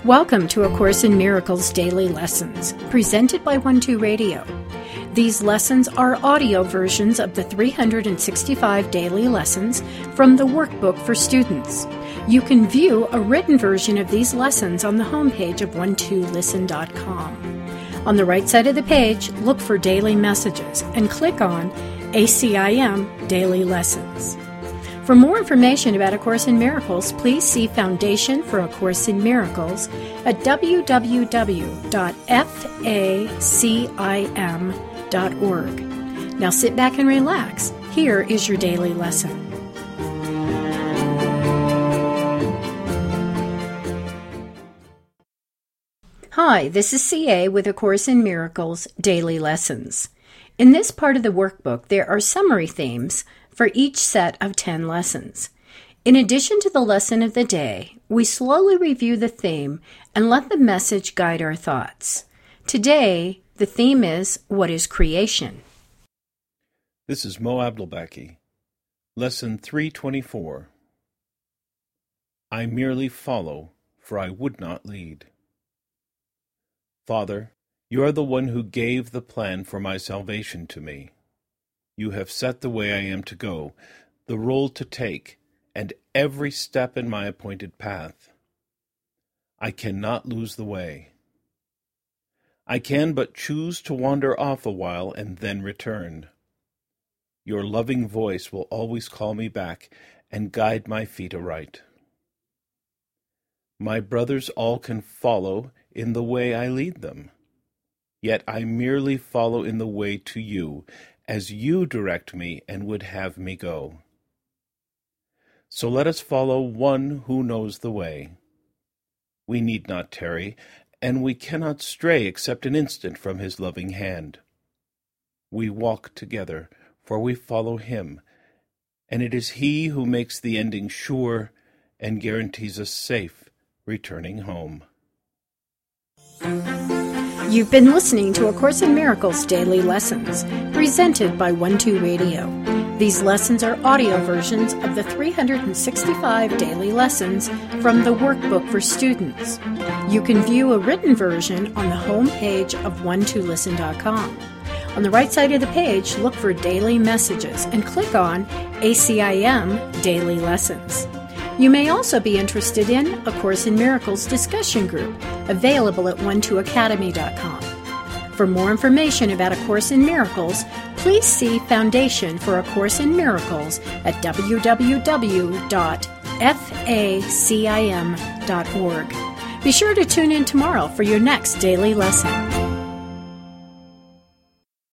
Welcome to A Course in Miracles Daily Lessons, presented by 12 Radio. These lessons are audio versions of the 365 daily lessons from the workbook for students. You can view a written version of these lessons on the homepage of 12listen.com. On the right side of the page, look for Daily Messages and click on ACIM Daily Lessons. For more information about A Course in Miracles, please see Foundation for A Course in Miracles at www.facim.org. Now sit back and relax. Here is your daily lesson. Hi, this is CA with A Course in Miracles Daily Lessons. In this part of the workbook, there are summary themes for each set of 10 lessons. In addition to the lesson of the day, we slowly review the theme and let the message guide our thoughts. Today, the theme is, What is Creation? This is Mo Abdelbaki. Lesson 324. I merely follow, for I would not lead. Father, you are the one who gave the plan for my salvation to me. You have set the way I am to go, the role to take, and every step in my appointed path. I cannot lose the way. I can but choose to wander off a while and then return. Your loving voice will always call me back and guide my feet aright. My brothers all can follow in the way I lead them, yet I merely follow in the way to you, as you direct me and would have me go. So let us follow one who knows the way. We need not tarry, and we cannot stray except an instant from his loving hand. We walk together, for we follow him, and it is he who makes the ending sure and guarantees us safe returning home. You've been listening to A Course in Miracles Daily Lessons, presented by 12 Radio. These lessons are audio versions of the 365 daily lessons from the workbook for students. You can view a written version on the home page of 12listen.com. On the right side of the page, look for Daily Messages and click on ACIM Daily Lessons. You may also be interested in A Course in Miracles discussion group, available at 12academy.com. For more information about A Course in Miracles, please see Foundation for A Course in Miracles at www.facim.org. Be sure to tune in tomorrow for your next daily lesson.